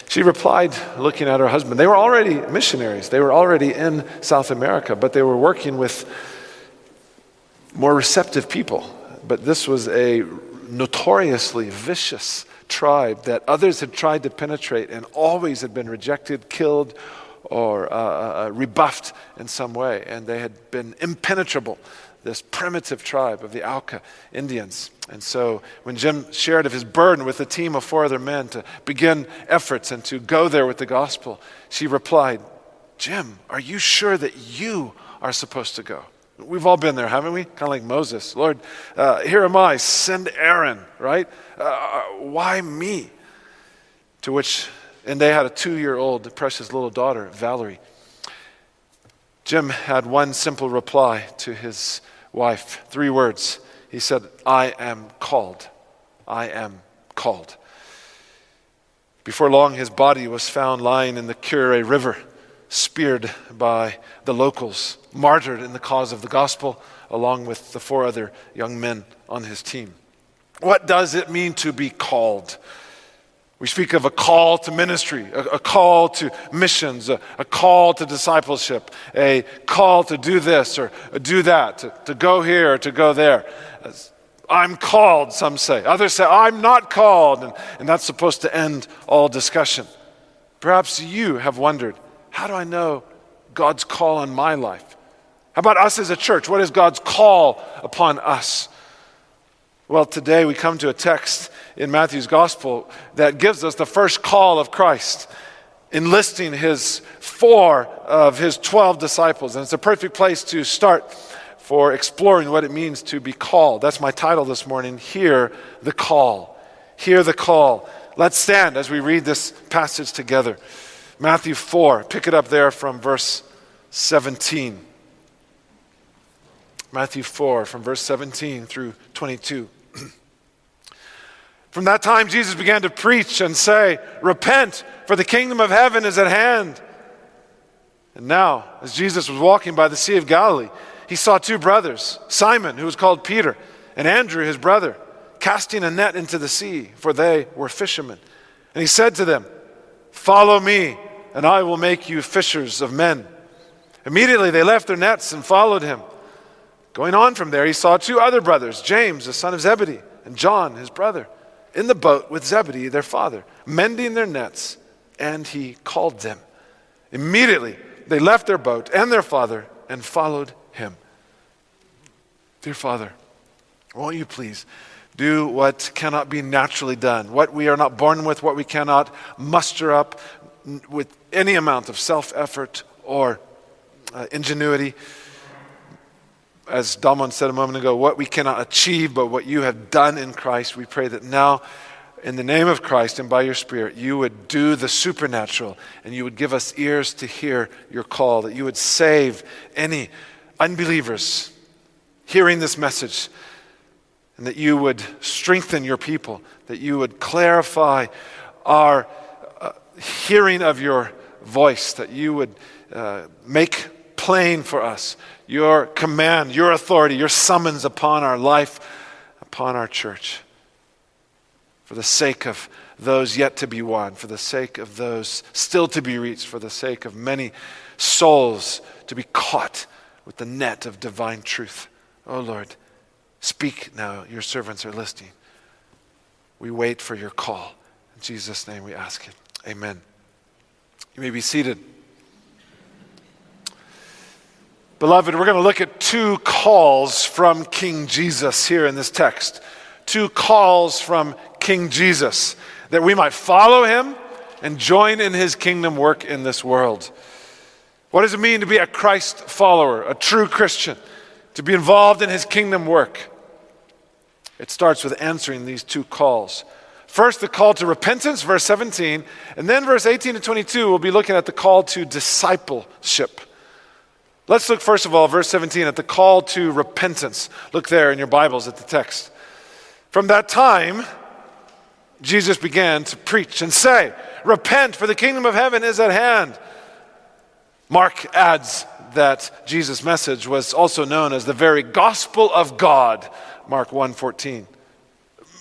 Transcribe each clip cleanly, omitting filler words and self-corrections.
She replied, looking at her husband. They were already missionaries. They were already in South America, but they were working with more receptive people. But this was a notoriously vicious tribe that others had tried to penetrate and always had been rejected, killed, or rebuffed in some way. And they had been impenetrable, this primitive tribe of the Auca Indians. And so when Jim shared of his burden with a team of 4 other men to begin efforts and to go there with the gospel, she replied, "Jim, are you sure that you are supposed to go?" We've all been there, haven't we? Kind of like Moses. "Lord, here am I, send Aaron," right? Why me? To which, and they had a 2-year-old precious little daughter, Valerie. Jim had one simple reply to his wife, 3 words. He said, "I am called. I am called." Before long, his body was found lying in the Cure River, speared by the locals, martyred in the cause of the gospel, along with the 4 other young men on his team. What does it mean to be called? We speak of a call to ministry, a call to missions, a call to discipleship, a call to do this or do that, to go here or to go there. I'm called, some say. Others say, I'm not called. And that's supposed to end all discussion. Perhaps you have wondered, how do I know God's call on my life? How about us as a church? What is God's call upon us? Well, today we come to a text in Matthew's gospel that gives us the first call of Christ, enlisting his 4 of his 12 disciples. And it's a perfect place to start for exploring what it means to be called. That's my title this morning, Hear the Call. Hear the Call. Let's stand as we read this passage together. Matthew 4, pick it up there from verse 17. Matthew 4, from verse 17 through 22. From that time, Jesus began to preach and say, "Repent, for the kingdom of heaven is at hand." And now, as Jesus was walking by the Sea of Galilee, he saw 2 brothers, Simon, who was called Peter, and Andrew, his brother, casting a net into the sea, for they were fishermen. And he said to them, "Follow me, and I will make you fishers of men." Immediately they left their nets and followed him. Going on from there, he saw 2 other brothers, James, the son of Zebedee, and John, his brother, in the boat with Zebedee, their father, mending their nets, and he called them. Immediately they left their boat and their father and followed him. Dear Father, won't you please do what cannot be naturally done, what we are not born with, what we cannot muster up with any amount of self-effort or ingenuity. As Damon said a moment ago, what we cannot achieve, but what you have done in Christ. We pray that now, in the name of Christ and by your Spirit, you would do the supernatural and you would give us ears to hear your call, that you would save any unbelievers hearing this message, and that you would strengthen your people, that you would clarify our hearing of your voice, that you would make plain for us your command, your authority, your summons upon our life, upon our church. For the sake of those yet to be won, for the sake of those still to be reached, for the sake of many souls to be caught with the net of divine truth. Oh Lord, speak now, your servants are listening. We wait for your call. In Jesus' name we ask it. Amen. You may be seated. Beloved, we're going to look at 2 calls from King Jesus here in this text. 2 calls from King Jesus, that we might follow him and join in his kingdom work in this world. What does it mean to be a Christ follower, a true Christian, to be involved in his kingdom work? It starts with answering these 2 calls. First, the call to repentance, verse 17, and then verse 18 to 22, we'll be looking at the call to discipleship. Let's look first of all, verse 17, at the call to repentance. Look there in your Bibles at the text. From that time, Jesus began to preach and say, "Repent, for the kingdom of heaven is at hand." Mark adds that Jesus' message was also known as the very gospel of God, Mark 1:14.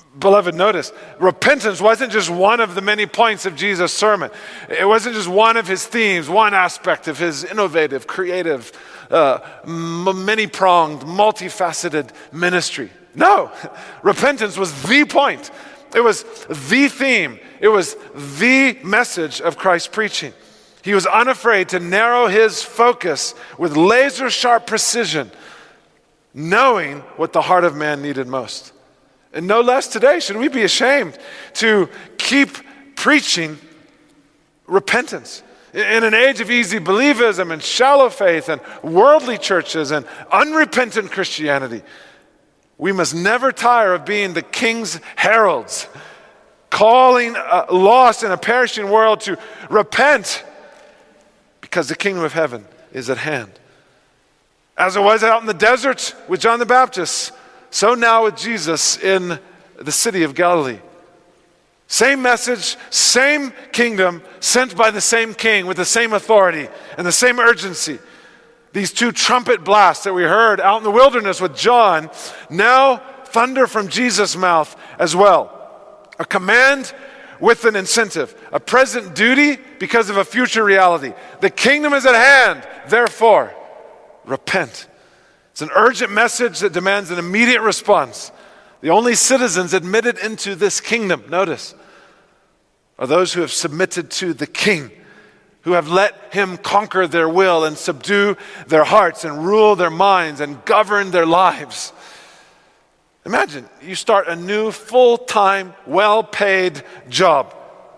Beloved, notice, repentance wasn't just one of the many points of Jesus' sermon. It wasn't just one of his themes, one aspect of his innovative, creative, many-pronged, multifaceted ministry. No, repentance was the point. It was the theme. It was the message of Christ's preaching. He was unafraid to narrow his focus with laser-sharp precision, knowing what the heart of man needed most. And no less today should we be ashamed to keep preaching repentance. In an age of easy believism and shallow faith and worldly churches and unrepentant Christianity, we must never tire of being the King's heralds, calling a lost and a perishing world to repent, because the kingdom of heaven is at hand. As it was out in the desert with John the Baptist, so now with Jesus in the city of Galilee. Same message, same kingdom, sent by the same king with the same authority and the same urgency. These two trumpet blasts that we heard out in the wilderness with John, now thunder from Jesus' mouth as well. A command with an incentive, a present duty because of a future reality. The kingdom is at hand, therefore, repent. It's an urgent message that demands an immediate response. The only citizens admitted into this kingdom, notice, are those who have submitted to the king, who have let him conquer their will and subdue their hearts and rule their minds and govern their lives. Imagine you start a new full-time, well-paid job,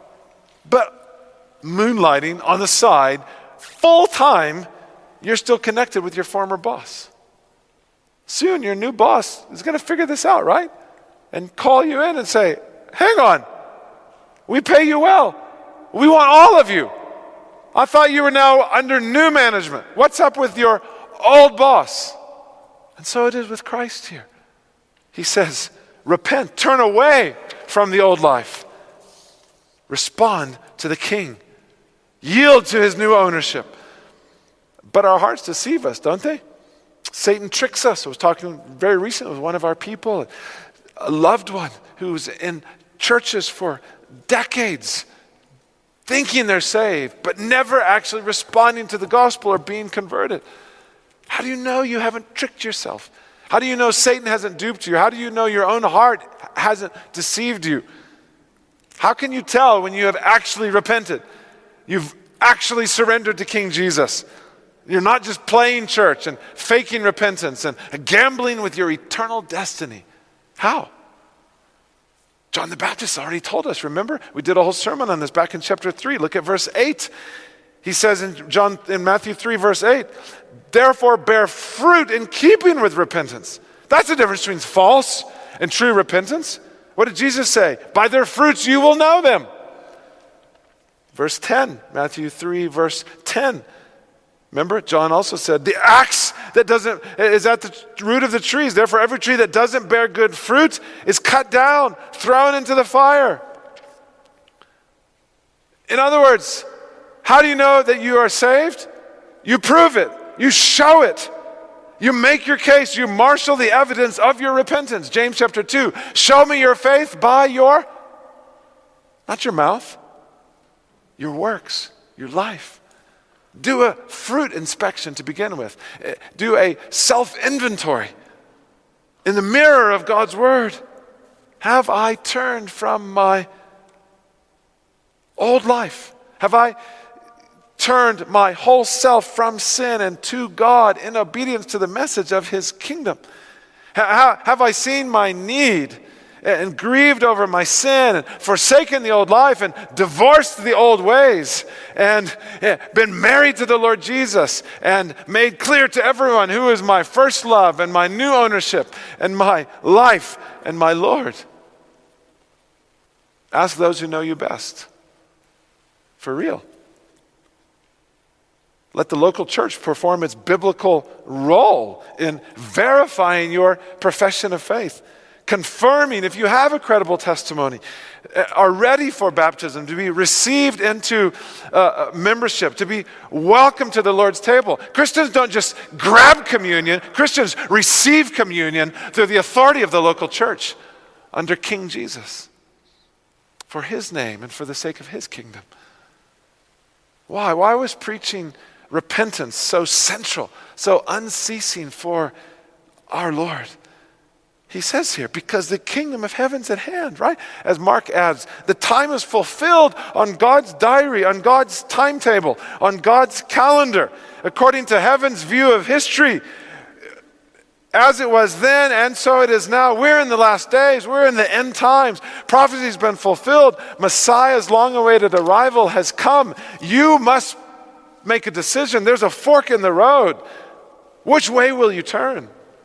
but moonlighting on the side, full-time, you're still connected with your former boss. Soon your new boss is going to figure this out, right? And call you in and say, hang on, we pay you well. We want all of you. I thought you were now under new management. What's up with your old boss? And so it is with Christ here. He says, repent, turn away from the old life. Respond to the King. Yield to his new ownership. But our hearts deceive us, don't they? Satan tricks us. I was talking very recently with one of our people, a loved one who's in churches for decades, thinking they're saved, but never actually responding to the gospel or being converted. How do you know you haven't tricked yourself? How do you know Satan hasn't duped you? How do you know your own heart hasn't deceived you? How can you tell when you have actually repented? You've actually surrendered to King Jesus. You're not just playing church and faking repentance and gambling with your eternal destiny. How? John the Baptist already told us, remember? We did a whole sermon on this back in chapter 3. Look at verse 8. He says in Matthew 3, verse 8, therefore bear fruit in keeping with repentance. That's the difference between false and true repentance. What did Jesus say? By their fruits you will know them. Verse 10, Matthew 3, verse 10. Remember, John also said, the axe that is at the root of the trees. Therefore, every tree that doesn't bear good fruit is cut down, thrown into the fire. In other words, how do you know that you are saved? You prove it. You show it. You make your case. You marshal the evidence of your repentance. James chapter 2, show me your faith by your, not your mouth, your works, your life. Do a fruit inspection to begin with. Do a self-inventory in the mirror of God's word. Have I turned from my old life? Have I turned my whole self from sin and to God in obedience to the message of his kingdom? Have I seen my need and grieved over my sin and forsaken the old life and divorced the old ways and been married to the Lord Jesus and made clear to everyone who is my first love and my new ownership and my life and my Lord? Ask those who know you best. For real. Let the local church perform its biblical role in verifying your profession of faith, confirming if you have a credible testimony, are ready for baptism, to be received into membership, to be welcome to the Lord's table. Christians don't just grab communion. Christians receive communion through the authority of the local church. under King Jesus for his name and for the sake of his kingdom. Why? Why was preaching repentance so central, so unceasing for our Lord? He says here, because the kingdom of heaven's at hand, right? As Mark adds, the time is fulfilled on God's diary, on God's timetable, on God's calendar, according to heaven's view of history. As it was then, and so it is now. We're in the last days. We're in the end times. Prophecy's been fulfilled. Messiah's long-awaited arrival has come. You must make a decision. There's a fork in the road. Which way will you turn?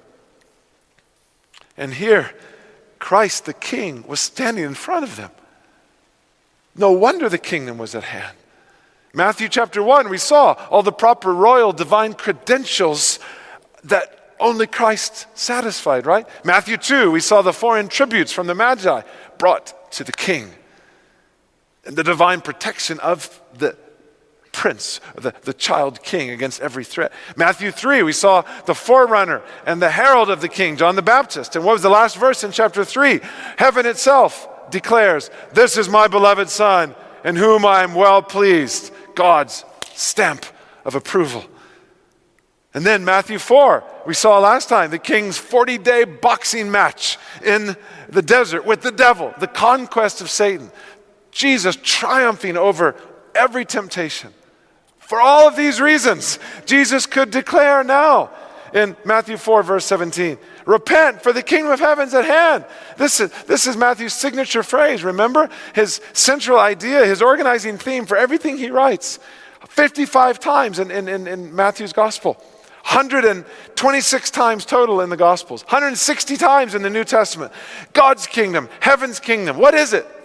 And here, Christ the King was standing in front of them. No wonder the kingdom was at hand. Matthew chapter 1, we saw all the proper royal divine credentials that only Christ satisfied, right? Matthew 2, we saw the foreign tributes from the Magi brought to the king. And the divine protection of the prince, the child king against every threat. Matthew 3, we saw the forerunner and the herald of the king, John the Baptist. And what was the last verse in chapter 3? Heaven itself declares, "This is my beloved Son, in whom I am well pleased." God's stamp of approval. And then Matthew 4, we saw last time the king's 40-day boxing match in the desert with the devil, the conquest of Satan. Jesus triumphing over every temptation. For all of these reasons, Jesus could declare now in Matthew 4, verse 17, "Repent, for the kingdom of heaven's at hand." This is Matthew's signature phrase. Remember his central idea, his organizing theme for everything he writes. 55 times in Matthew's gospel. 126 times total in the Gospels. 160 times in the New Testament. God's kingdom, heaven's kingdom. What is it?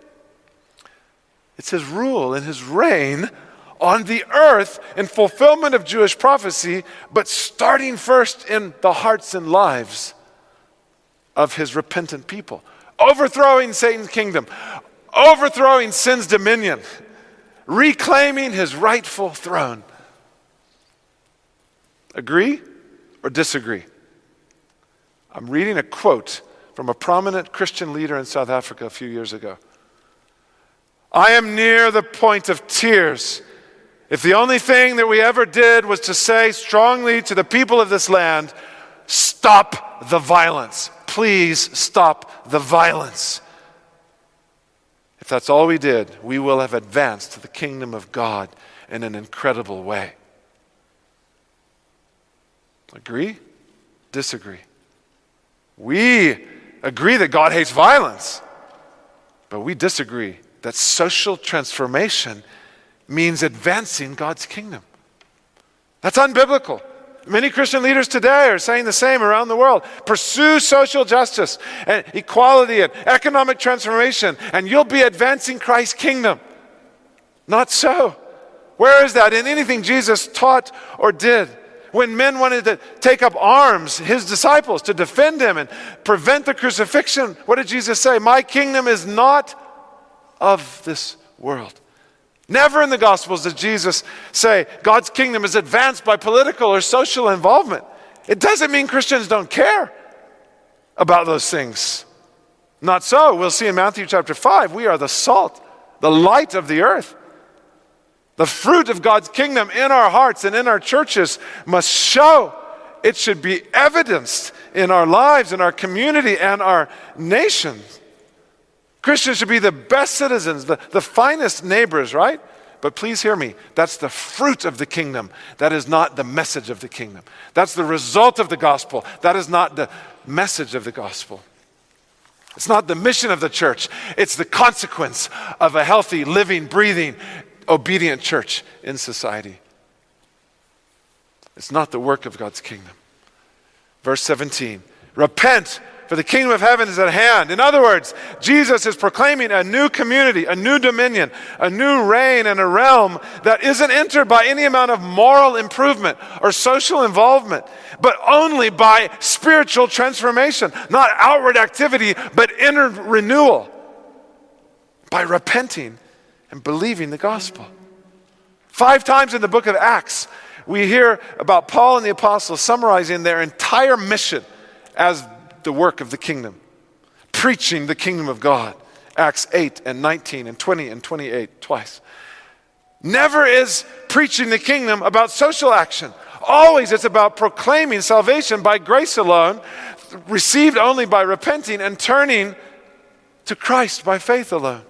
It's his rule and his reign on the earth in fulfillment of Jewish prophecy, but starting first in the hearts and lives of his repentant people. Overthrowing Satan's kingdom, overthrowing sin's dominion, reclaiming his rightful throne. Agree or disagree? I'm reading a quote from a prominent Christian leader in South Africa a few years ago. "I am near the point of tears. If the only thing that we ever did was to say strongly to the people of this land, stop the violence. Please stop the violence. If that's all we did, we will have advanced to the kingdom of God in an incredible way." Agree? Disagree? We agree that God hates violence, but we disagree that social transformation means advancing God's kingdom. That's unbiblical. Many Christian leaders today are saying the same around the world. Pursue social justice and equality and economic transformation, and you'll be advancing Christ's kingdom. Not so. Where is that in anything Jesus taught or did? When men wanted to take up arms, his disciples, to defend him and prevent the crucifixion, what did Jesus say? "My kingdom is not of this world." Never in the Gospels does Jesus say God's kingdom is advanced by political or social involvement. It doesn't mean Christians don't care about those things. Not so. We'll see in Matthew chapter 5, we are the salt, the light of the earth. The fruit of God's kingdom in our hearts and in our churches must show. It should be evidenced in our lives, in our community, and our nation. Christians should be the best citizens, the finest neighbors, right? But please hear me. That's the fruit of the kingdom. That is not the message of the kingdom. That's the result of the gospel. That is not the message of the gospel. It's not the mission of the church. It's the consequence of a healthy, living, breathing, obedient church in society. It's not the work of God's kingdom. Verse 17, "Repent, for the kingdom of heaven is at hand." In other words, Jesus is proclaiming a new community, a new dominion, a new reign, and a realm that isn't entered by any amount of moral improvement or social involvement, but only by spiritual transformation, not outward activity, but inner renewal, by repenting and believing the gospel. 5 times in the book of Acts, we hear about Paul and the apostles summarizing their entire mission as the work of the kingdom. preaching the kingdom of God. Acts 8 and 19 and 20 and 28, twice. Never is preaching the kingdom about social action. Always it's about proclaiming salvation by grace alone, received only by repenting and turning to Christ by faith alone.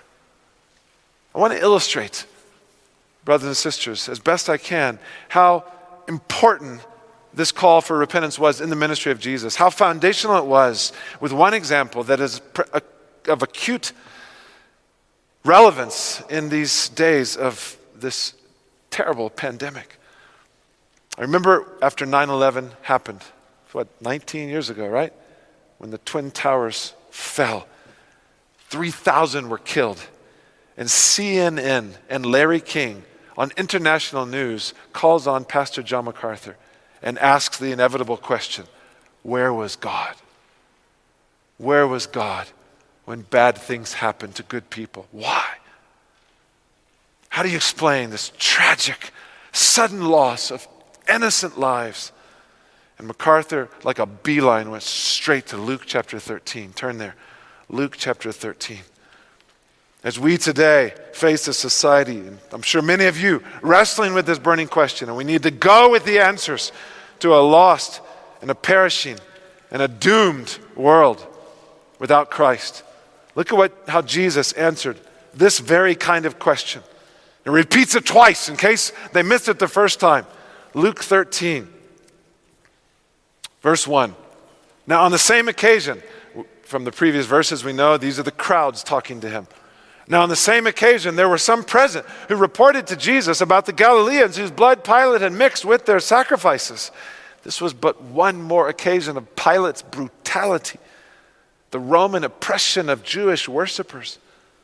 I want to illustrate, brothers and sisters, as best I can, how important this call for repentance was in the ministry of Jesus, how foundational it was, with one example that is of acute relevance in these days of this terrible pandemic. I remember after 9/11 happened, 19 years ago, right? When the Twin Towers fell, 3,000 were killed. And CNN and Larry King on international news calls on Pastor John MacArthur and asks the inevitable question, where was God? Where was God when bad things happened to good people? Why? How do you explain this tragic, sudden loss of innocent lives? And MacArthur, like a beeline, went straight to Luke chapter 13. Turn there. Luke chapter 13. As we today face a society, and I'm sure many of you wrestling with this burning question, and we need to go with the answers to a lost and a perishing and a doomed world without Christ. Look at how Jesus answered this very kind of question. He repeats it twice in case they missed it the first time. Luke 13, verse 1. Now on the same occasion, from the previous verses we know, these are the crowds talking to him. Now on the same occasion, there were some present who reported to Jesus about the Galileans whose blood Pilate had mixed with their sacrifices. This was but one more occasion of Pilate's brutality, the Roman oppression of Jewish worshipers.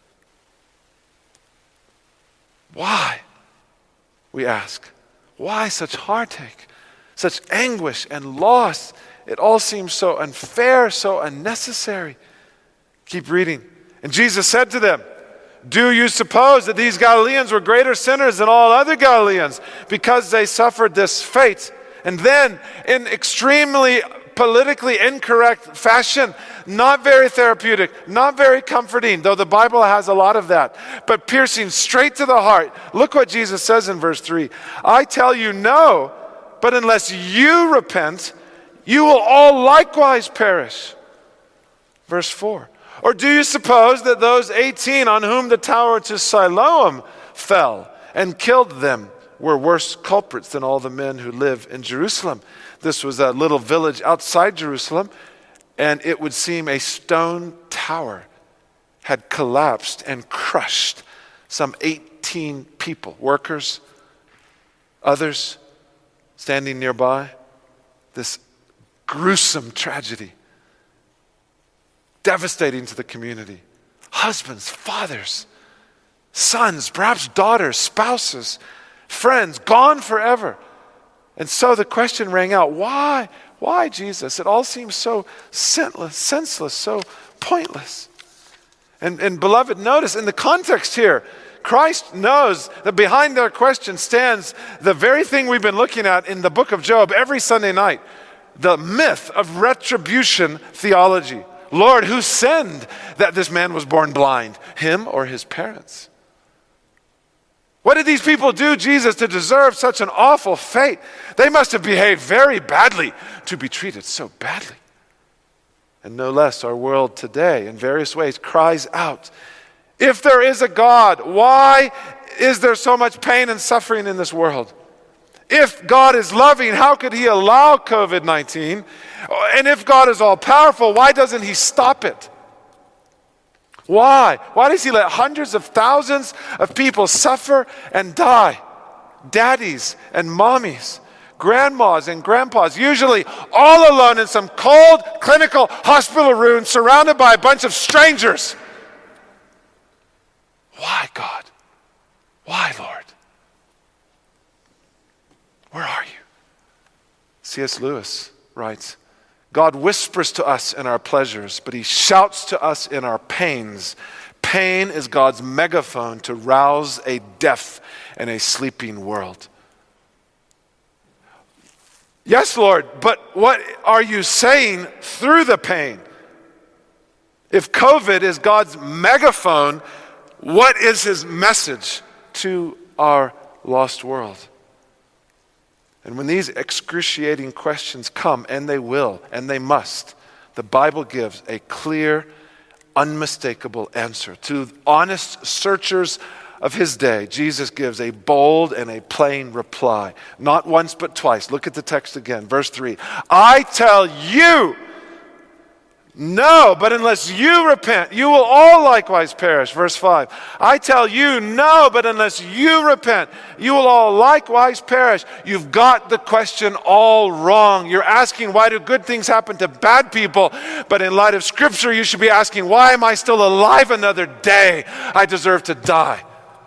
Why, we ask? Why such heartache, such anguish and loss? It all seems so unfair, so unnecessary. Keep reading. And Jesus said to them, do you suppose that these Galileans were greater sinners than all other Galileans because they suffered this fate? And then, in extremely politically incorrect fashion, not very therapeutic, not very comforting, though the Bible has a lot of that, but piercing straight to the heart. Look what Jesus says in verse 3. I tell you no, but unless you repent, you will all likewise perish. Verse 4. Or do you suppose that those 18 on whom the tower to Siloam fell and killed them were worse culprits than all the men who live in Jerusalem? This was a little village outside Jerusalem, and it would seem a stone tower had collapsed and crushed some 18 people, workers, others standing nearby. This gruesome tragedy, devastating to the community. Husbands, fathers, sons, perhaps daughters, spouses, friends, gone forever. And so the question rang out, why? Why, Jesus? It all seems so senseless, so pointless. And beloved, notice in the context here, Christ knows that behind their question stands the very thing we've been looking at in the book of Job every Sunday night, the myth of retribution theology. Lord, who sinned that this man was born blind, him or his parents? What did these people do, Jesus, to deserve such an awful fate? They must have behaved very badly to be treated so badly. And no less, our world today, in various ways, cries out, if there is a God, why is there so much pain and suffering in this world? If God is loving, how could he allow COVID-19? And if God is all-powerful, why doesn't he stop it? Why? Why does he let hundreds of thousands of people suffer and die? Daddies and mommies, grandmas and grandpas, usually all alone in some cold clinical hospital room surrounded by a bunch of strangers. Why, God? Why, Lord? Where are you? C.S. Lewis writes, God whispers to us in our pleasures, but he shouts to us in our pains. Pain is God's megaphone to rouse a deaf and a sleeping world. Yes, Lord, but what are you saying through the pain? If COVID is God's megaphone, what is his message to our lost world? And when these excruciating questions come, and they will, and they must, the Bible gives a clear, unmistakable answer. To honest searchers of his day, Jesus gives a bold and a plain reply. Not once, but twice. Look at the text again. Verse 3. I tell you, no, but unless you repent, you will all likewise perish. Verse 5. I tell you, no, but unless you repent, you will all likewise perish. You've got the question all wrong. You're asking, why do good things happen to bad people? But in light of Scripture, you should be asking, why am I still alive another day? I deserve to die.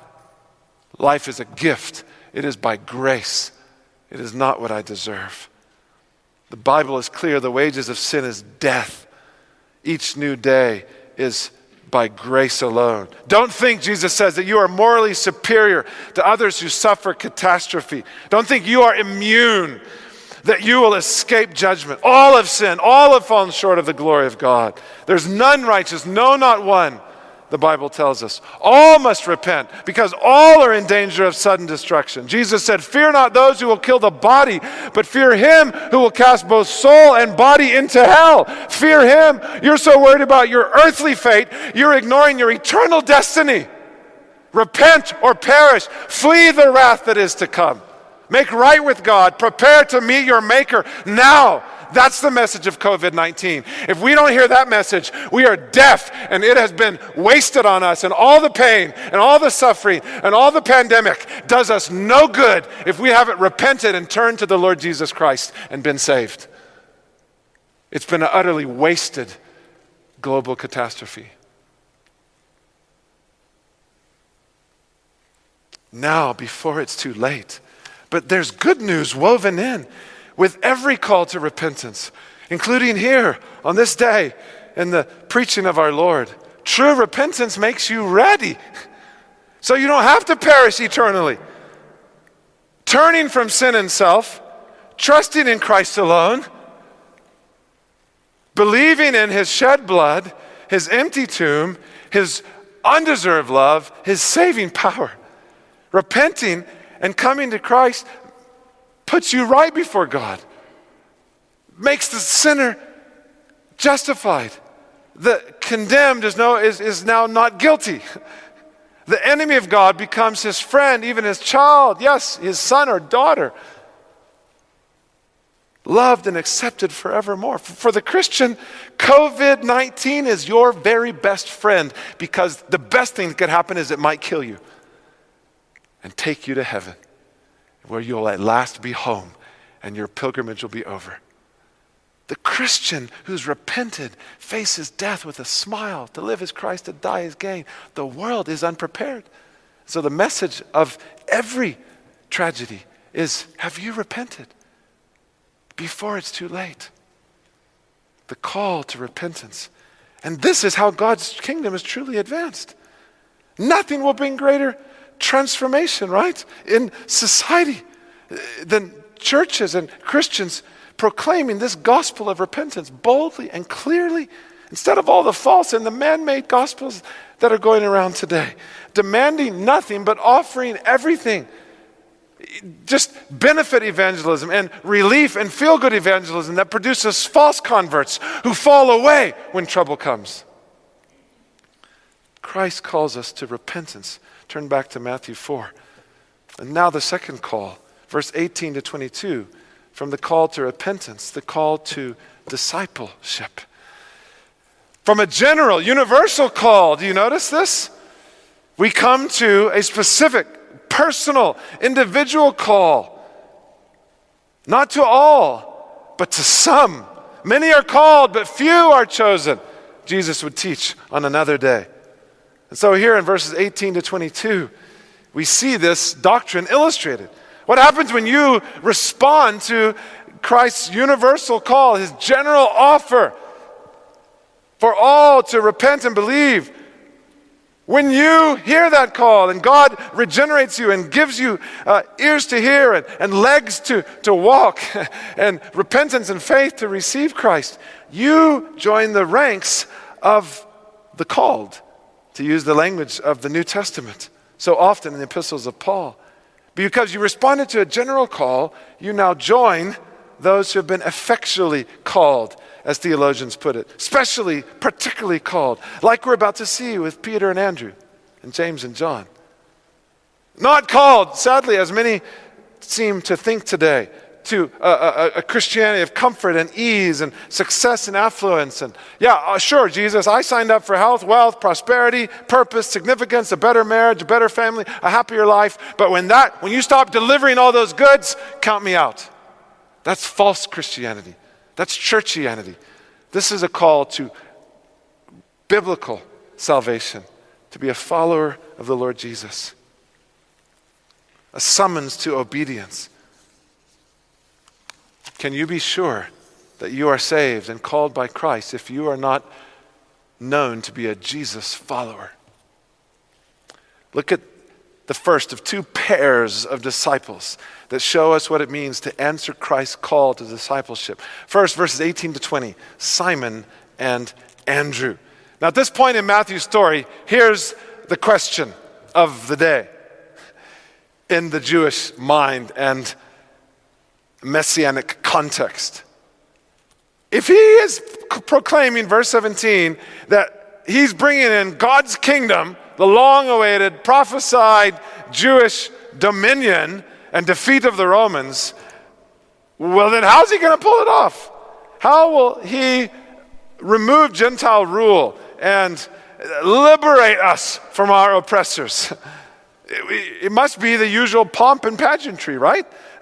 Life is a gift. It is by grace. It is not what I deserve. The Bible is clear. The wages of sin is death. Each new day is by grace alone. Don't think, Jesus says, that you are morally superior to others who suffer catastrophe. Don't think you are immune, that you will escape judgment. All have sinned. All have fallen short of the glory of God. There's none righteous, no, not one. The Bible tells us. All must repent because all are in danger of sudden destruction. Jesus said, fear not those who will kill the body, but fear him who will cast both soul and body into hell. Fear him. You're so worried about your earthly fate, you're ignoring your eternal destiny. Repent or perish. Flee the wrath that is to come. Make right with God. Prepare to meet your Maker now. That's the message of COVID-19. If we don't hear that message, we are deaf, and it has been wasted on us, and all the pain and all the suffering and all the pandemic does us no good if we haven't repented and turned to the Lord Jesus Christ and been saved. It's been an utterly wasted global catastrophe. Now, before it's too late, but there's good news woven in with every call to repentance, including here on this day in the preaching of our Lord. True repentance makes you ready, so you don't have to perish eternally. Turning from sin and self, trusting in Christ alone, believing in his shed blood, his empty tomb, his undeserved love, his saving power. Repenting and coming to Christ puts you right before God, makes the sinner justified. The condemned is now not guilty. The enemy of God becomes his friend, even his child, yes, his son or daughter. Loved and accepted forevermore. For the Christian, COVID-19 is your very best friend, because the best thing that could happen is it might kill you and take you to heaven, where you'll at last be home and your pilgrimage will be over. The Christian who's repented faces death with a smile. To live is Christ, to die is gain. The world is unprepared. So the message of every tragedy is, have you repented? Before it's too late. The call to repentance. And this is how God's kingdom is truly advanced. Nothing will bring greater transformation, right, in society than churches and Christians proclaiming this gospel of repentance boldly and clearly, instead of all the false and the man-made gospels that are going around today, demanding nothing but offering everything. Just benefit evangelism and relief and feel-good evangelism that produces false converts who fall away when trouble comes. Christ calls us to repentance. Turn back to Matthew 4. And now the second call, verse 18 to 22, from the call to repentance, the call to discipleship. From a general, universal call, do you notice this? We come to a specific, personal, individual call. Not to all, but to some. Many are called, but few are chosen, Jesus would teach on another day. And so here in verses 18 to 22, we see this doctrine illustrated. What happens when you respond to Christ's universal call, his general offer for all to repent and believe? When you hear that call and God regenerates you and gives you ears to hear and legs to walk and repentance and faith to receive Christ, you join the ranks of the called, to use the language of the New Testament, so often in the epistles of Paul. Because you responded to a general call, you now join those who have been effectually called, as theologians put it, particularly called, like we're about to see with Peter and Andrew and James and John. Not called, sadly, as many seem to think today, to a Christianity of comfort and ease and success and affluence. And sure, Jesus, I signed up for health, wealth, prosperity, purpose, significance, a better marriage, a better family, a happier life. But when you stop delivering all those goods, count me out. That's false Christianity. That's churchianity. This is a call to biblical salvation, to be a follower of the Lord Jesus. A summons to obedience. Can you be sure that you are saved and called by Christ if you are not known to be a Jesus follower? Look at the first of two pairs of disciples that show us what it means to answer Christ's call to discipleship. First, verses 18 to 20, Simon and Andrew. Now, at this point in Matthew's story, here's the question of the day in the Jewish mind and messianic context. If he is proclaiming, verse 17, that he's bringing in God's kingdom, the long-awaited, prophesied Jewish dominion and defeat of the Romans, well then how's he going to pull it off? How will he remove Gentile rule and liberate us from our oppressors? It must be the usual pomp and pageantry, right?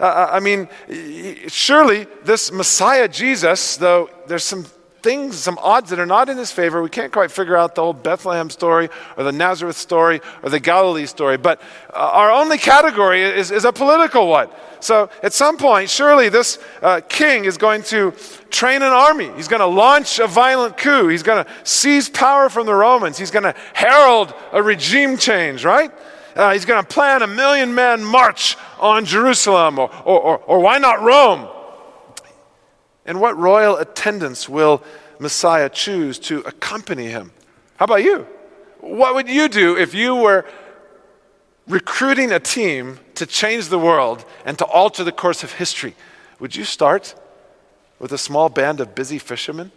Surely this Messiah Jesus, though there's some odds that are not in his favor. We can't quite figure out the whole Bethlehem story or the Nazareth story or the Galilee story. But our only category is a political one. So at some point, surely this king is going to train an army. He's going to launch a violent coup. He's going to seize power from the Romans. He's going to herald a regime change, right? He's going to plan a 1,000,000-man march on Jerusalem or why not Rome? And what royal attendants will Messiah choose to accompany him? How about you? What would you do if you were recruiting a team to change the world and to alter the course of history? Would you start with a small band of busy fishermen?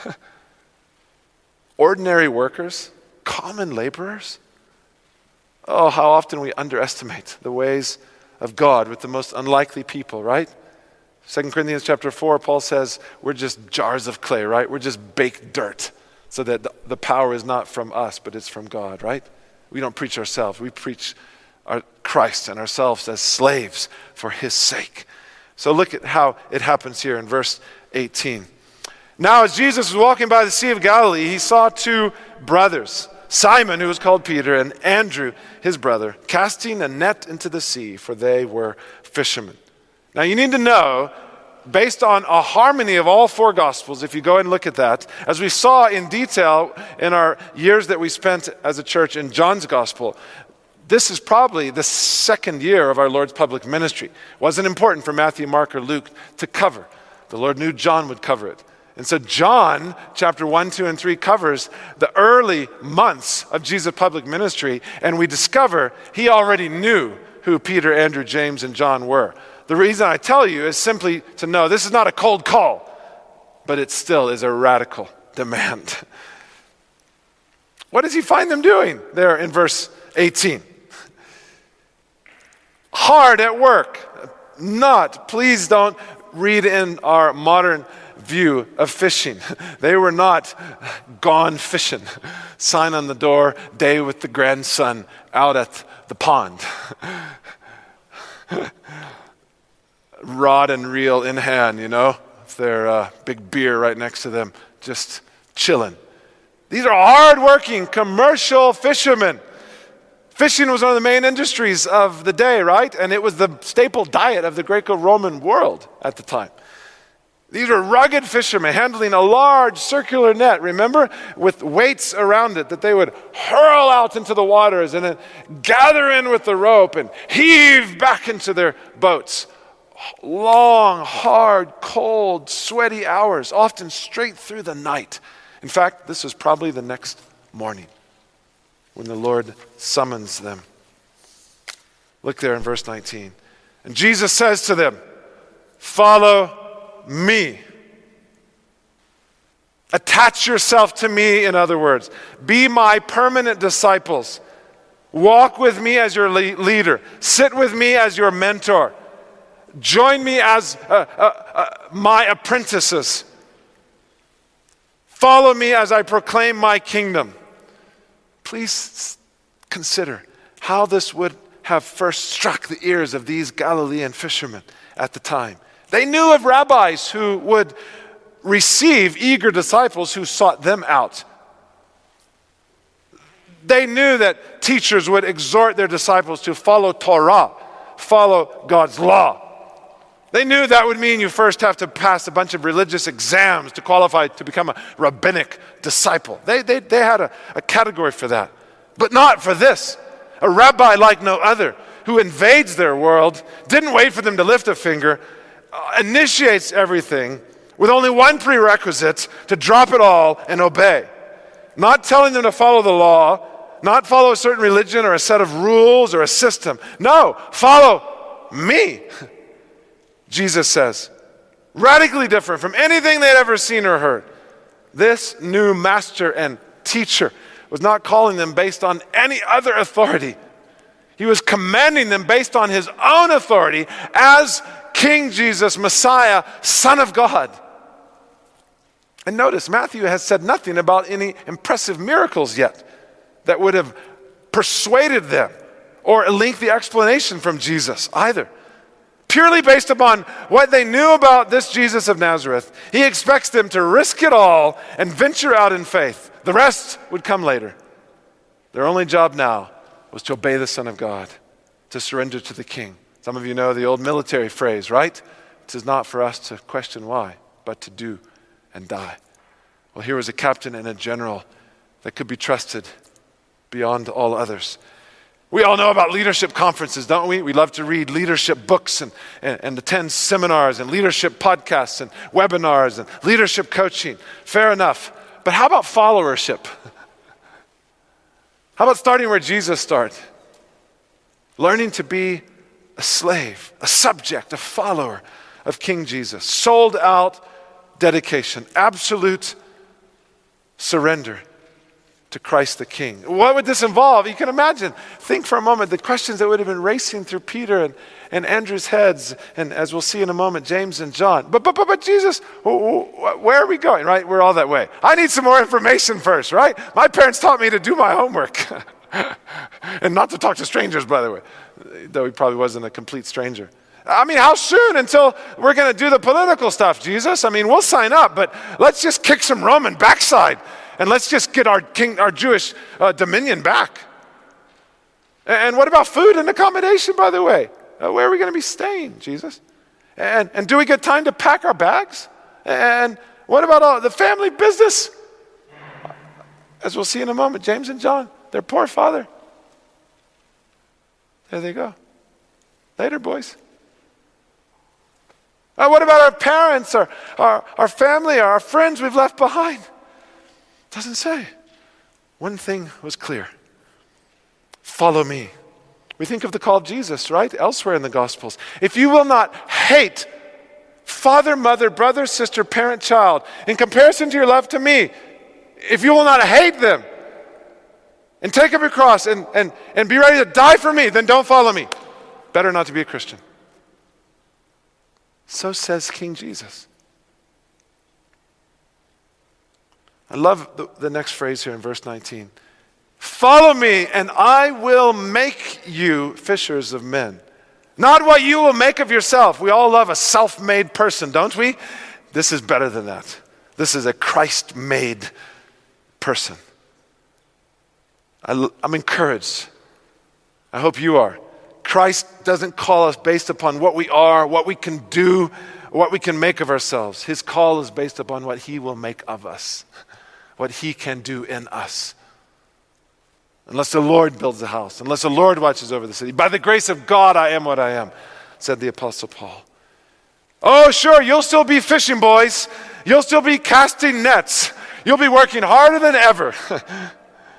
Ordinary workers? Common laborers? Oh, how often we underestimate the ways of God with the most unlikely people, right? 2 Corinthians chapter 4, Paul says, we're just jars of clay, right? We're just baked dirt, so that the power is not from us, but it's from God, right? We don't preach ourselves. We preach Christ and ourselves as slaves for his sake. So look at how it happens here in verse 18. Now, as Jesus was walking by the Sea of Galilee, he saw two brothers, Simon, who was called Peter, and Andrew, his brother, casting a net into the sea, for they were fishermen. Now you need to know, based on a harmony of all four Gospels, if you go and look at that, as we saw in detail in our years that we spent as a church in John's Gospel, this is probably the second year of our Lord's public ministry. It wasn't important for Matthew, Mark, or Luke to cover. The Lord knew John would cover it. And so John, chapter 1, 2, and 3, covers the early months of Jesus' public ministry, and we discover he already knew who Peter, Andrew, James, and John were. The reason I tell you is simply to know this is not a cold call, but it still is a radical demand. What does he find them doing there in verse 18? Hard at work. Please don't read in our modern view of fishing. They were not gone fishing. Sign on the door, day with the grandson out at the pond. Rod and reel in hand, with their big beer right next to them, just chilling. These are hard-working commercial fishermen. Fishing was one of the main industries of the day, right? And it was the staple diet of the Greco-Roman world at the time. These are rugged fishermen handling a large circular net, remember? With weights around it that they would hurl out into the waters and then gather in with the rope and heave back into their boats. Long, hard, cold, sweaty hours, often straight through the night. In fact, this is probably the next morning when the Lord summons them. Look there in verse 19. And Jesus says to them, "Follow me." Attach yourself to me, in other words. Be my permanent disciples. Walk with me as your leader. Sit with me as your mentor. Join me as my apprentices. Follow me as I proclaim my kingdom. Please consider how this would have first struck the ears of these Galilean fishermen at the time. They knew of rabbis who would receive eager disciples who sought them out. They knew that teachers would exhort their disciples to follow Torah, follow God's law. They knew that would mean you first have to pass a bunch of religious exams to qualify to become a rabbinic disciple. They had a category for that, but not for this. A rabbi like no other who invades their world, didn't wait for them to lift a finger, initiates everything with only one prerequisite: to drop it all and obey. Not telling them to follow the law, not follow a certain religion or a set of rules or a system. No, follow me. Jesus says, radically different from anything they'd ever seen or heard. This new master and teacher was not calling them based on any other authority. He was commanding them based on his own authority as King Jesus, Messiah, Son of God. And notice, Matthew has said nothing about any impressive miracles yet that would have persuaded them, or a lengthy explanation from Jesus either. Purely based upon what they knew about this Jesus of Nazareth, he expects them to risk it all and venture out in faith. The rest would come later. Their only job now was to obey the Son of God, to surrender to the King. Some of you know the old military phrase, right? It is not for us to question why, but to do and die. Well, here was a captain and a general that could be trusted beyond all others. We all know about leadership conferences, don't we? We love to read leadership books and attend seminars and leadership podcasts and webinars and leadership coaching. Fair enough. But how about followership? How about starting where Jesus started? Learning to be a slave, a subject, a follower of King Jesus. Sold out dedication, absolute surrender to Christ the King. What would this involve? You can imagine. Think for a moment the questions that would have been racing through Peter and Andrew's heads, and as we'll see in a moment, James and John. But Jesus, where are we going, right? We're all that way. I need some more information first, right? My parents taught me to do my homework. And not to talk to strangers, by the way, though he probably wasn't a complete stranger. I mean, how soon until we're going to do the political stuff, Jesus? I mean, we'll sign up, but let's just kick some Roman backside. And let's just get our Jewish dominion back. And what about food and accommodation, by the way? Where are we going to be staying, Jesus? And do we get time to pack our bags? And what about all the family business? As we'll see in a moment, James and John, their poor father. There they go. Later, boys. What about our parents, our family, our friends we've left behind? Doesn't say. One thing was clear. Follow me. We think of the call of Jesus, right? Elsewhere in the Gospels. If you will not hate father, mother, brother, sister, parent, child, in comparison to your love to me, if you will not hate them and take up your cross and be ready to die for me, then don't follow me. Better not to be a Christian. So says King Jesus. I love the next phrase here in verse 19. Follow me and I will make you fishers of men. Not what you will make of yourself. We all love a self-made person, don't we? This is better than that. This is a Christ-made person. I'm encouraged. I hope you are. Christ doesn't call us based upon what we are, what we can do, what we can make of ourselves. His call is based upon what he will make of us, what he can do in us. Unless the Lord builds the house, unless the Lord watches over the city. By the grace of God, I am what I am, said the Apostle Paul. Oh, sure, you'll still be fishing, boys. You'll still be casting nets. You'll be working harder than ever.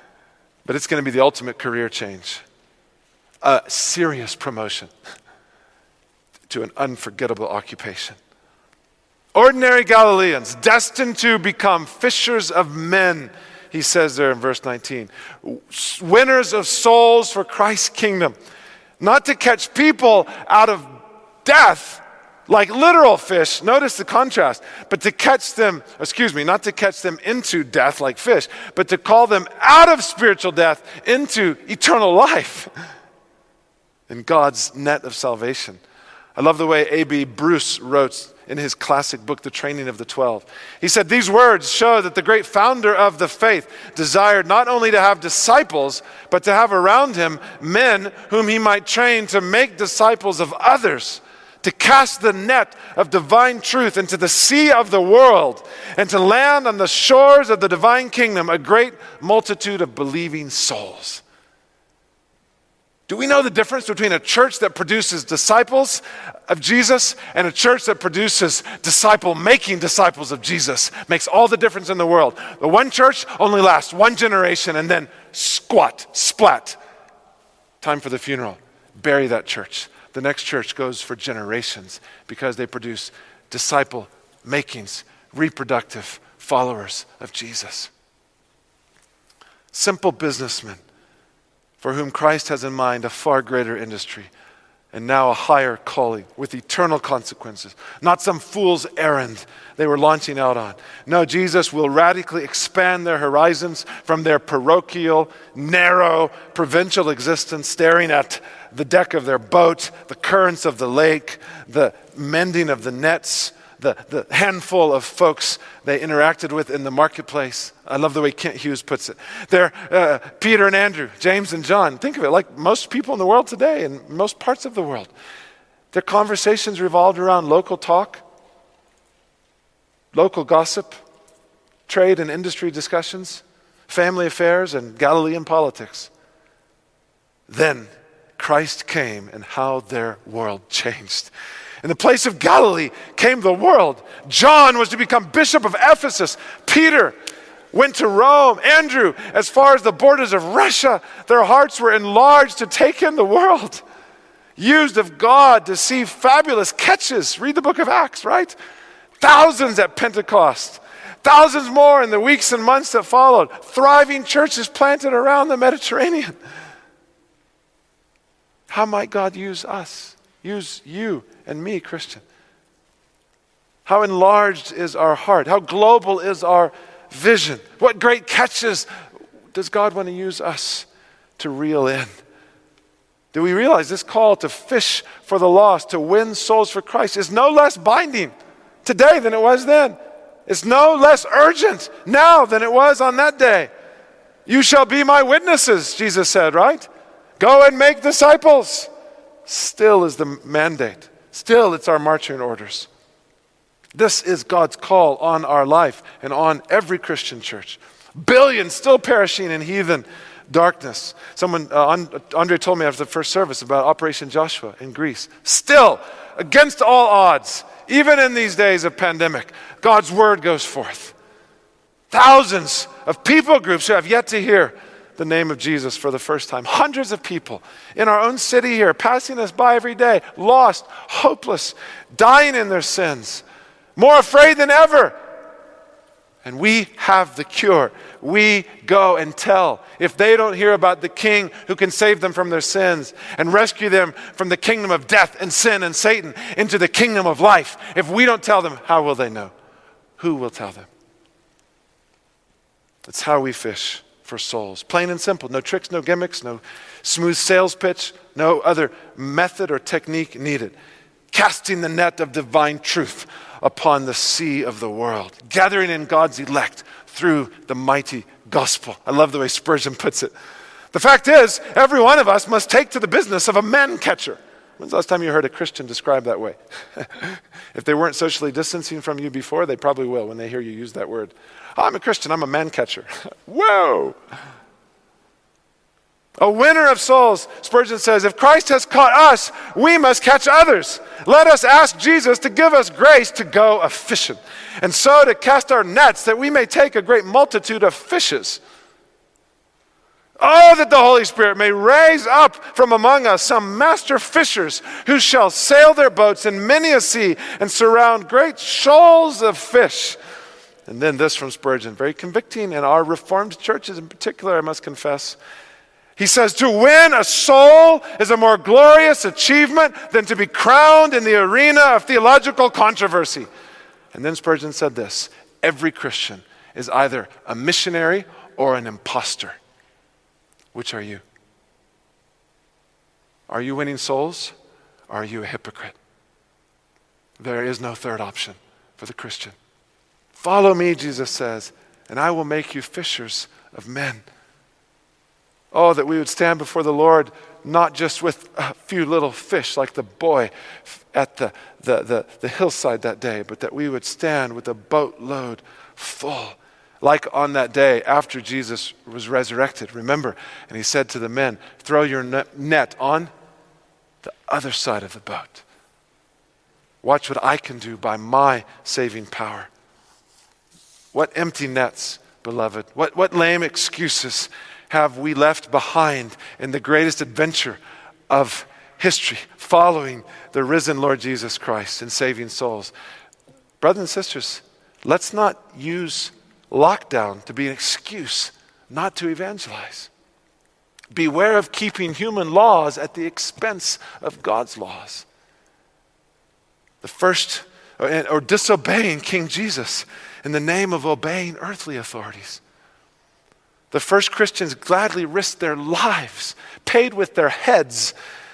But it's going to be the ultimate career change. A serious promotion to an unforgettable occupation. Ordinary Galileans, destined to become fishers of men, he says there in verse 19. Winners of souls for Christ's kingdom. Not to catch people out of death, like literal fish, notice the contrast, but to catch them, not to catch them into death like fish, but to call them out of spiritual death into eternal life in God's net of salvation. I love the way A.B. Bruce wrote in his classic book, The Training of the 12. He said, these words show that the great founder of the faith desired not only to have disciples, but to have around him men whom he might train to make disciples of others, to cast the net of divine truth into the sea of the world, and to land on the shores of the divine kingdom a great multitude of believing souls. Do we know the difference between a church that produces disciples of Jesus and a church that produces making disciples of Jesus? Makes all the difference in the world. The one church only lasts one generation and then splat. Time for the funeral. Bury that church. The next church goes for generations because they produce disciple makings, reproductive followers of Jesus. Simple businessmen for whom Christ has in mind a far greater industry and now a higher calling with eternal consequences. Not some fool's errand they were launching out on. No, Jesus will radically expand their horizons from their parochial, narrow, provincial existence, staring at the deck of their boat, the currents of the lake, the mending of the nets, the handful of folks they interacted with in the marketplace. I love the way Kent Hughes puts it. They're Peter and Andrew, James and John. Think of it like most people in the world today, in most parts of the world. Their conversations revolved around local talk, local gossip, trade and industry discussions, family affairs, and Galilean politics. Then Christ came, and how their world changed. In the place of Galilee came the world. John was to become bishop of Ephesus. Peter went to Rome. Andrew, as far as the borders of Russia. Their hearts were enlarged to take in the world. Used of God to see fabulous catches. Read the book of Acts, right? Thousands at Pentecost. Thousands more in the weeks and months that followed. Thriving churches planted around the Mediterranean. How might God use us? Use you and me, Christian. How enlarged is our heart? How global is our vision? What great catches does God want to use us to reel in? Do we realize this call to fish for the lost, to win souls for Christ, is no less binding today than it was then? It's no less urgent now than it was on that day. You shall be my witnesses, Jesus said, right? Go and make disciples. Still is the mandate. Still, it's our marching orders. This is God's call on our life and on every Christian church. Billions still perishing in heathen darkness. Someone, Andre told me after the first service about Operation Joshua in Greece. Still, against all odds, even in these days of pandemic, God's word goes forth. Thousands of people groups who have yet to hear the name of Jesus for the first time. Hundreds of people in our own city here, passing us by every day, lost, hopeless, dying in their sins, more afraid than ever. And we have the cure. We go and tell. If they don't hear about the King who can save them from their sins and rescue them from the kingdom of death and sin and Satan into the kingdom of life, if we don't tell them, how will they know? Who will tell them? That's how we fish for souls. Plain and simple. No tricks, no gimmicks, no smooth sales pitch, no other method or technique needed. Casting the net of divine truth upon the sea of the world. Gathering in God's elect through the mighty gospel. I love the way Spurgeon puts it. The fact is, every one of us must take to the business of a man catcher. When's the last time you heard a Christian described that way? If they weren't socially distancing from you before, they probably will when they hear you use that word. Oh, I'm a Christian, I'm a man catcher. Whoa! A winner of souls, Spurgeon says, if Christ has caught us, we must catch others. Let us ask Jesus to give us grace to go a-fishing, and so to cast our nets that we may take a great multitude of fishes. Oh, that the Holy Spirit may raise up from among us some master fishers who shall sail their boats in many a sea and surround great shoals of fish. And then this from Spurgeon, very convicting in our Reformed churches in particular, I must confess. He says, to win a soul is a more glorious achievement than to be crowned in the arena of theological controversy. And then Spurgeon said this, every Christian is either a missionary or an imposter. Which are you? Are you winning souls or are you a hypocrite? There is no third option for the Christian. Follow me, Jesus says, and I will make you fishers of men. Oh, that we would stand before the Lord not just with a few little fish like the boy at the hillside that day, but that we would stand with a boatload full. Like on that day after Jesus was resurrected, remember, and he said to the men, throw your net on the other side of the boat. Watch what I can do by my saving power. What empty nets, beloved, what lame excuses have we left behind in the greatest adventure of history, following the risen Lord Jesus Christ and saving souls. Brothers and sisters, let's not use lockdown to be an excuse not to evangelize. Beware of keeping human laws at the expense of God's laws. The first, or disobeying King Jesus in the name of obeying earthly authorities. The first Christians gladly risked their lives, paid with their heads,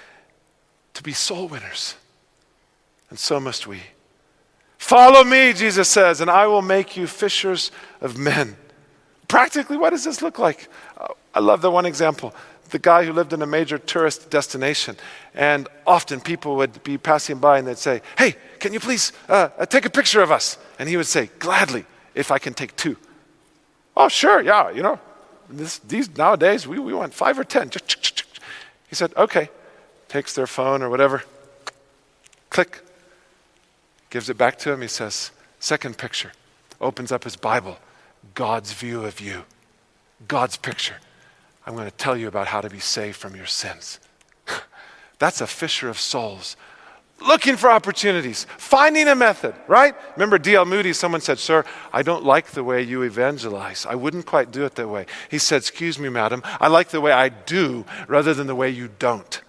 to be soul winners. And so must we. Follow me, Jesus says, and I will make you fishers of men. Practically, what does this look like? I love the one example. The guy who lived in a major tourist destination. And often people would be passing by and they'd say, hey, can you please take a picture of us? And he would say, gladly, if I can take 2. Oh, sure, yeah, you know. These nowadays, we want 5 or 10. He said, okay. Takes their phone or whatever. Click. Gives it back to him. He says, second picture. Opens up his Bible. God's view of you. God's picture. I'm going to tell you about how to be saved from your sins. That's a fisher of souls. Looking for opportunities. Finding a method, right? Remember D.L. Moody, someone said, sir, I don't like the way you evangelize. I wouldn't quite do it that way. He said, excuse me, madam, I like the way I do rather than the way you don't.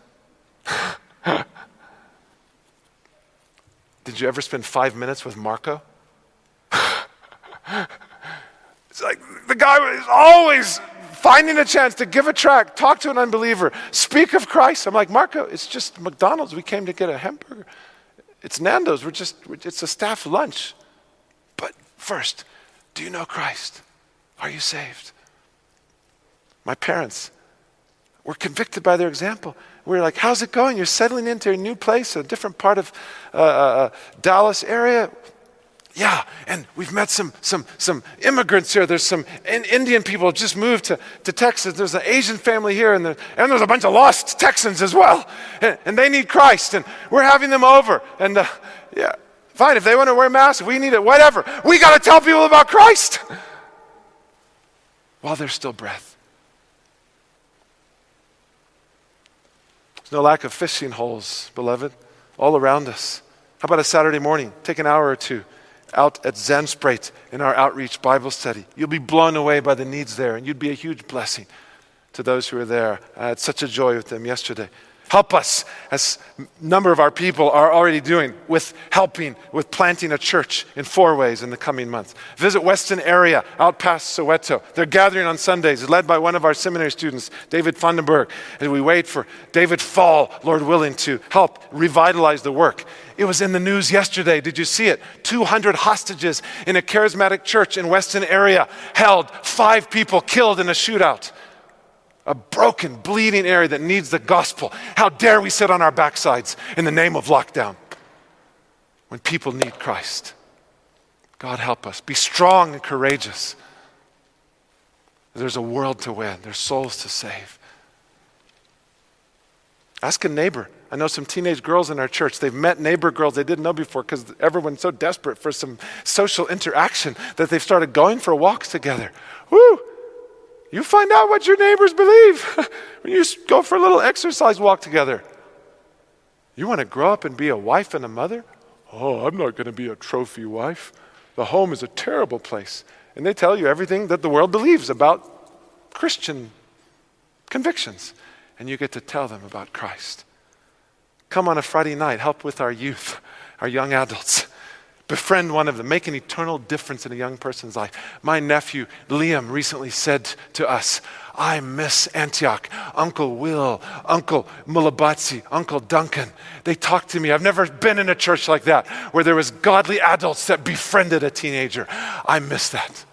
Did you ever spend 5 minutes with Marco? It's like the guy was always finding a chance to give a tract, talk to an unbeliever, speak of Christ. I'm like, Marco, it's just McDonald's. We came to get a hamburger. It's Nando's. It's a staff lunch. But first, do you know Christ? Are you saved? My parents were convicted by their example. We were like, how's it going? You're settling into a new place, a different part of Dallas area. Yeah, and we've met some immigrants here. There's some Indian people just moved to Texas. There's an Asian family here, and there's a bunch of lost Texans as well. And they need Christ, and we're having them over. And yeah, fine, if they want to wear masks, if we need it, whatever. We got to tell people about Christ while there's still breath. There's no lack of fishing holes, beloved, all around us. How about a Saturday morning? Take an hour or two out at Zandspruit in our outreach Bible study. You'll be blown away by the needs there, and you'd be a huge blessing to those who are there. I had such a joy with them yesterday. Help us, as a number of our people are already doing, with helping with planting a church in 4 ways in the coming months. Visit Weston area, out past Soweto. They're gathering on Sundays, led by one of our seminary students, David Vandenberg, as we wait for David Fall, Lord willing, to help revitalize the work. It was in the news yesterday. Did you see it? 200 hostages in a charismatic church in Weston area held, 5 people killed in a shootout. A broken, bleeding area that needs the gospel. How dare we sit on our backsides in the name of lockdown when people need Christ? God help us. Be strong and courageous. There's a world to win. There's souls to save. Ask a neighbor. I know some teenage girls in our church. They've met neighbor girls they didn't know before because everyone's so desperate for some social interaction that they've started going for walks together. Woo! You find out what your neighbors believe when you go for a little exercise walk together. You want to grow up and be a wife and a mother? Oh, I'm not going to be a trophy wife. The home is a terrible place. And they tell you everything that the world believes about Christian convictions. And you get to tell them about Christ. Come on a Friday night, help with our youth, our young adults. Befriend one of them. Make an eternal difference in a young person's life. My nephew, Liam, recently said to us, I miss Antioch. Uncle Will, Uncle Mulabatsi, Uncle Duncan. They talked to me. I've never been in a church like that where there was godly adults that befriended a teenager. I miss that.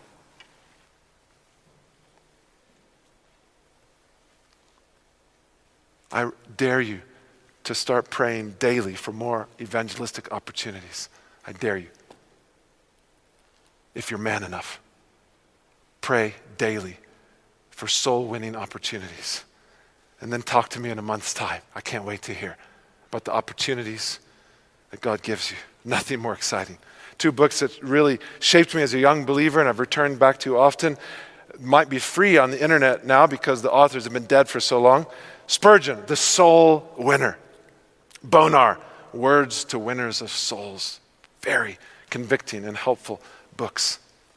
I dare you to start praying daily for more evangelistic opportunities. I dare you. If you're man enough, pray daily for soul-winning opportunities. And then talk to me in a month's time. I can't wait to hear about the opportunities that God gives you. Nothing more exciting. 2 books that really shaped me as a young believer and I've returned back to often. Might be free on the internet now because the authors have been dead for so long. Spurgeon, The Soul Winner. Bonar, Words to Winners of Souls. Very convicting and helpful books.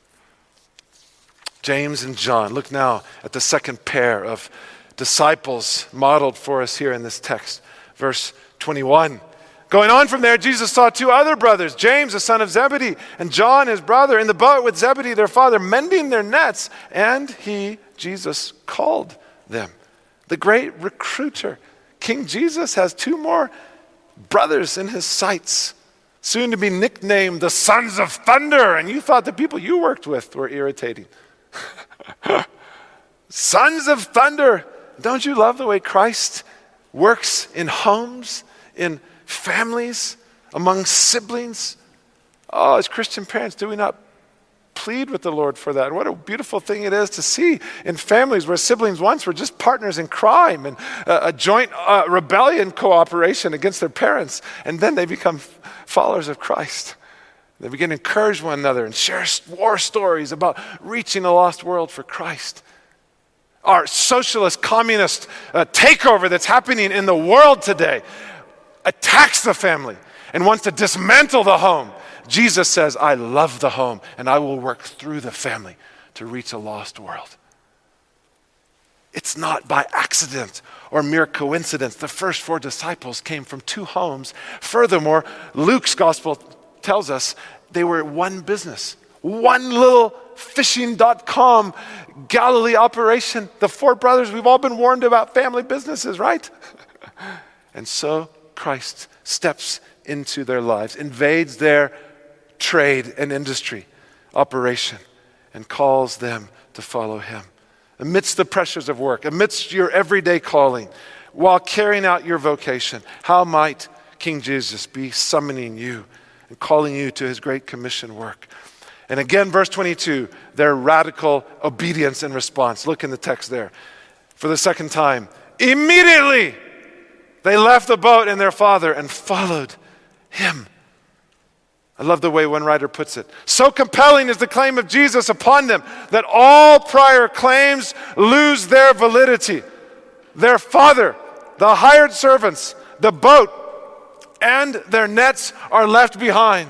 James and John. Look now at the second pair of disciples modeled for us here in this text. Verse 21. Going on from there, Jesus saw 2 other brothers, James, the son of Zebedee, and John, his brother, in the boat with Zebedee, their father, mending their nets. And he, Jesus, called them. The great recruiter. King Jesus has 2 more brothers in his sights, soon to be nicknamed the Sons of Thunder. And you thought the people you worked with were irritating. Sons of Thunder. Don't you love the way Christ works in homes, in families, among siblings? Oh, as Christian parents, do we not plead with the Lord for that? What a beautiful thing it is to see in families where siblings once were just partners in crime and a joint rebellion cooperation against their parents, and then they become followers of Christ. They begin to encourage one another and share war stories about reaching a lost world for Christ. Our socialist, communist takeover that's happening in the world today attacks the family and wants to dismantle the home. Jesus says, I love the home and I will work through the family to reach a lost world. It's not by accident or mere coincidence. The first 4 disciples came from 2 homes. Furthermore, Luke's gospel tells us they were one business, one little fishing.com Galilee operation. The 4 brothers, we've all been warned about family businesses, right? And so Christ steps into their lives, invades their trade and industry operation, and calls them to follow him. Amidst the pressures of work, amidst your everyday calling, while carrying out your vocation, how might King Jesus be summoning you and calling you to his great commission work? And again, verse 22, their radical obedience and response. Look in the text there. For the second time, immediately they left the boat and their father and followed him. I love the way one writer puts it. So compelling is the claim of Jesus upon them that all prior claims lose their validity. Their father, the hired servants, the boat, and their nets are left behind.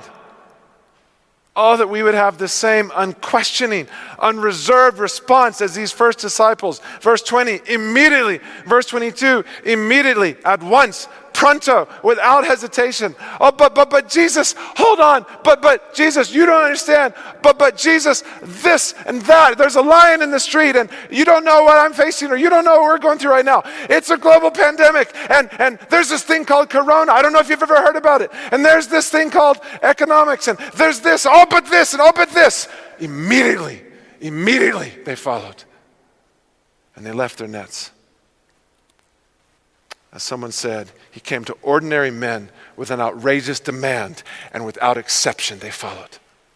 Oh, that we would have the same unquestioning, unreserved response as these first disciples. Verse 20, immediately. Verse 22, immediately, at once, pronto, without hesitation. Oh, but Jesus, hold on. But Jesus, you don't understand. But Jesus, this and that. There's a lion in the street and you don't know what I'm facing or you don't know what we're going through right now. It's a global pandemic and there's this thing called Corona. I don't know if you've ever heard about it. And there's this thing called economics and there's this, oh, but this and oh, but this. Immediately they followed and they left their nets. As someone said, he came to ordinary men with an outrageous demand, and without exception they followed.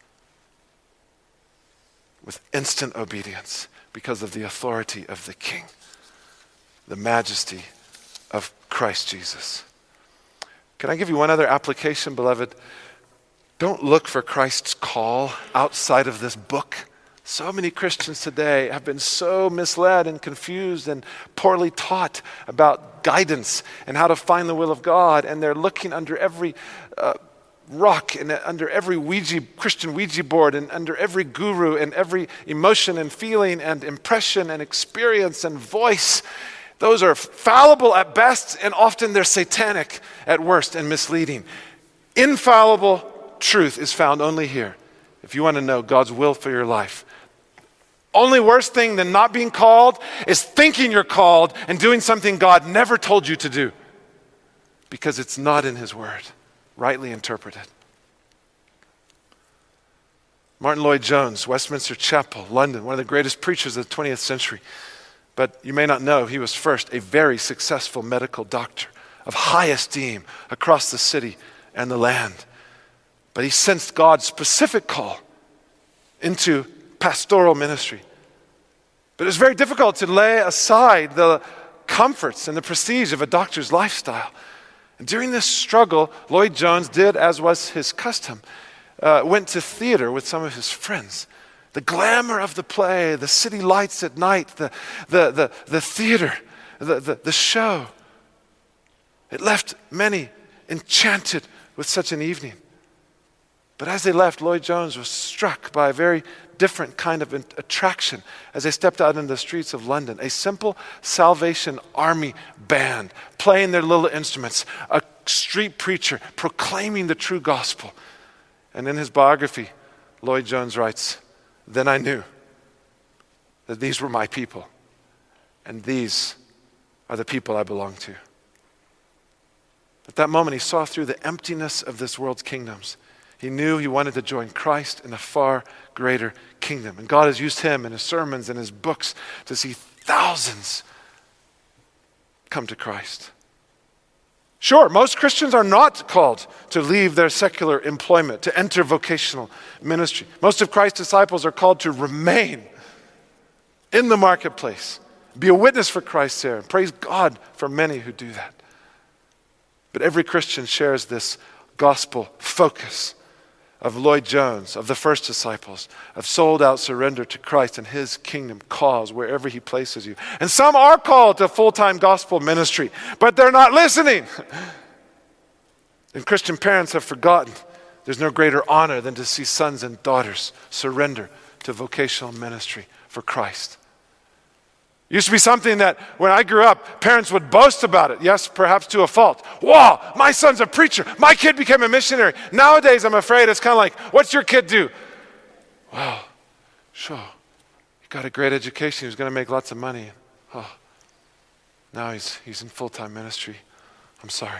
With instant obedience because of the authority of the King, the majesty of Christ Jesus. Can I give you one other application, beloved? Don't look for Christ's call outside of this book So many Christians today have been so misled and confused and poorly taught about guidance and how to find the will of God, and they're looking under every rock and under every Christian Ouija board and under every guru and every emotion and feeling and impression and experience and voice. Those are fallible at best, and often they're satanic at worst and misleading. Infallible truth is found only here. If you want to know God's will for your life, only worse thing than not being called is thinking you're called and doing something God never told you to do, because it's not in his word, rightly interpreted. Martin Lloyd-Jones, Westminster Chapel, London, one of the greatest preachers of the 20th century. But you may not know, he was first a very successful medical doctor of high esteem across the city and the land. But he sensed God's specific call into pastoral ministry. But it was very difficult to lay aside the comforts and the prestige of a doctor's lifestyle. And during this struggle, Lloyd-Jones did as was his custom, went to theater with some of his friends. The glamour of the play, the city lights at night, the theater, the show. It left many enchanted with such an evening. But as they left, Lloyd-Jones was struck by a very different kind of attraction as they stepped out into the streets of London. A simple Salvation Army band playing their little instruments, a street preacher proclaiming the true gospel. And in his biography, Lloyd-Jones writes, "Then I knew that these were my people, and these are the people I belong to." At that moment, he saw through the emptiness of this world's kingdoms. He knew he wanted to join Christ in a far greater kingdom. And God has used him in his sermons and his books to see thousands come to Christ. Sure, most Christians are not called to leave their secular employment, to enter vocational ministry. Most of Christ's disciples are called to remain in the marketplace, be a witness for Christ there. And praise God for many who do that. But every Christian shares this gospel focus of Lloyd-Jones, of the first disciples, of sold out surrender to Christ and his kingdom cause wherever he places you. And some are called to full-time gospel ministry, but they're not listening. And Christian parents have forgotten there's no greater honor than to see sons and daughters surrender to vocational ministry for Christ. It used to be something that when I grew up, parents would boast about it. Yes, perhaps to a fault. Wow, my son's a preacher. My kid became a missionary. Nowadays, I'm afraid it's kind of like, what's your kid do? Wow, sure. He got a great education. He was going to make lots of money. Oh, now he's in full-time ministry. I'm sorry.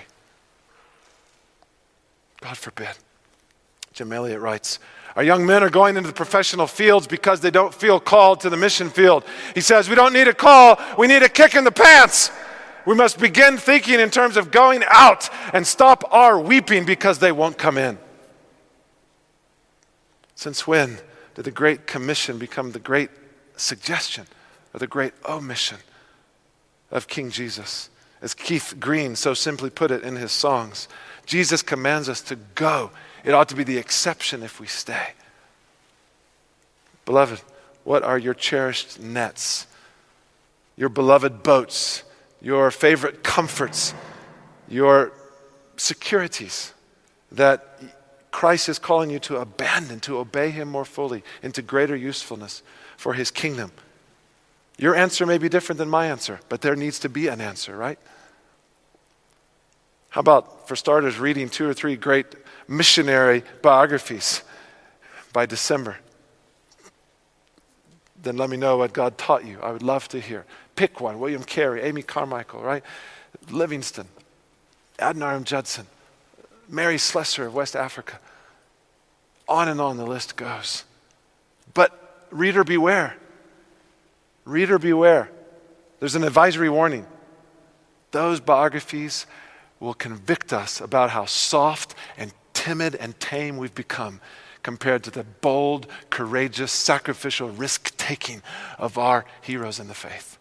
God forbid. Jim Elliot writes, "Our young men are going into the professional fields because they don't feel called to the mission field." He says, we don't need a call, we need a kick in the pants. We must begin thinking in terms of going out and stop our weeping because they won't come in. Since when did the Great Commission become the great suggestion or the great omission of King Jesus? As Keith Green so simply put it in his songs, Jesus commands us to go. It ought to be the exception if we stay. Beloved, what are your cherished nets, your beloved boats, your favorite comforts, your securities that Christ is calling you to abandon, to obey him more fully, into greater usefulness for his kingdom? Your answer may be different than my answer, but there needs to be an answer, right? How about, for starters, reading 2 or 3 great missionary biographies by December? Then let me know what God taught you. I would love to hear. Pick one. William Carey, Amy Carmichael, right? Livingston, Adoniram Judson, Mary Slessor of West Africa. On and on the list goes. But reader beware. Reader beware. There's an advisory warning. Those biographies will convict us about how soft and timid and tame we've become compared to the bold, courageous, sacrificial risk-taking of our heroes in the faith.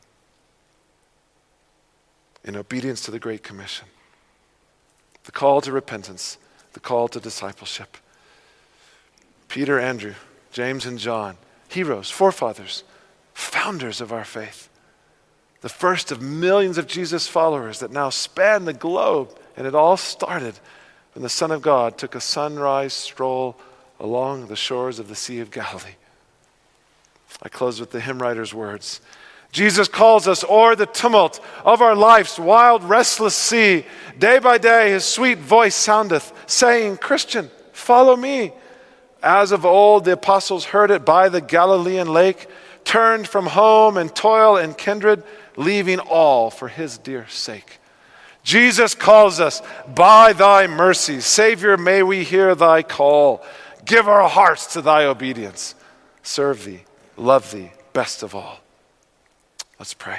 In obedience to the Great Commission, the call to repentance, the call to discipleship. Peter, Andrew, James, and John heroes, forefathers, founders of our faith. The first of millions of Jesus followers that now span the globe. And it all started when the Son of God took a sunrise stroll along the shores of the Sea of Galilee. I close with the hymn writer's words. Jesus calls us o'er the tumult of our life's wild, restless sea. Day by day his sweet voice soundeth, saying, Christian, follow me. As of old the apostles heard it by the Galilean lake, turned from home and toil and kindred, leaving all for his dear sake. Jesus calls us by thy mercy. Savior, may we hear thy call. Give our hearts to thy obedience. Serve thee, love thee, best of all. Let's pray.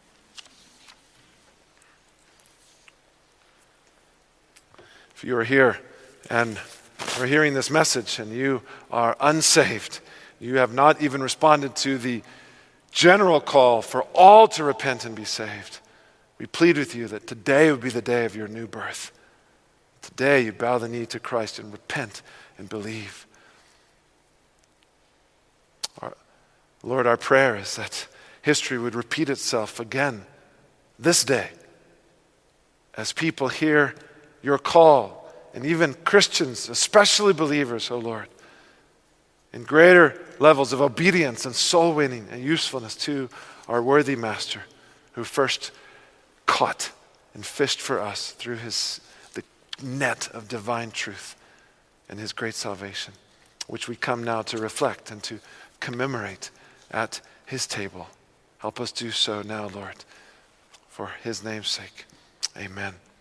If you are here and are hearing this message and you are unsaved, you have not even responded to the general call for all to repent and be saved, we plead with you that today would be the day of your new birth. Today you bow the knee to Christ and repent and believe. Lord, our prayer is that history would repeat itself again this day as people hear your call, and even Christians, especially believers, oh Lord, in greater levels of obedience and soul winning and usefulness to our worthy Master who first caught and fished for us through the net of divine truth and his great salvation, which we come now to reflect and to commemorate at his table. Help us do so now, Lord, for his name's sake. Amen.